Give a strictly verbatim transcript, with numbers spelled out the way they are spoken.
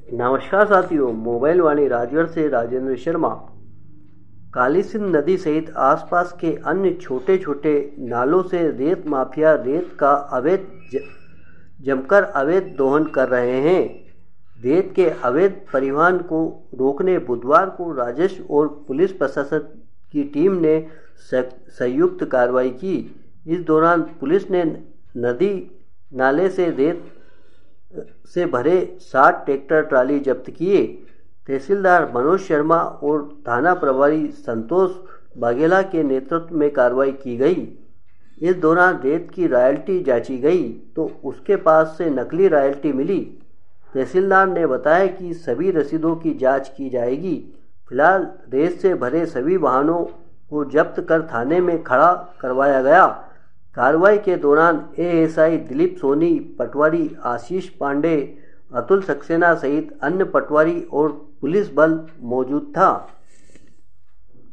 नमस्कार साथियों, मोबाइल वाणी राजगढ़ से राजेंद्र शर्मा। काली सिंध नदी सहित आसपास के अन्य छोटे छोटे नालों से रेत माफिया रेत का अवैध जमकर अवैध दोहन कर रहे हैं। रेत के अवैध परिवहन को रोकने बुधवार को राजस्व और पुलिस प्रशासन की टीम ने संयुक्त कार्रवाई की। इस दौरान पुलिस ने नदी नाले से रेत से भरे साठ ट्रैक्टर ट्राली जब्त किए। तहसीलदार मनोज शर्मा और थाना प्रभारी संतोष बाघेला के नेतृत्व में कार्रवाई की गई। इस दौरान रेत की रॉयल्टी जांची गई तो उसके पास से नकली रॉयल्टी मिली। तहसीलदार ने बताया कि सभी रसीदों की जांच की जाएगी। फिलहाल रेत से भरे सभी वाहनों को जब्त कर थाने में खड़ा करवाया गया। कार्रवाई के दौरान एएसआई दिलीप सोनी, पटवारी आशीष पांडे, अतुल सक्सेना सहित अन्य पटवारी और पुलिस बल मौजूद था।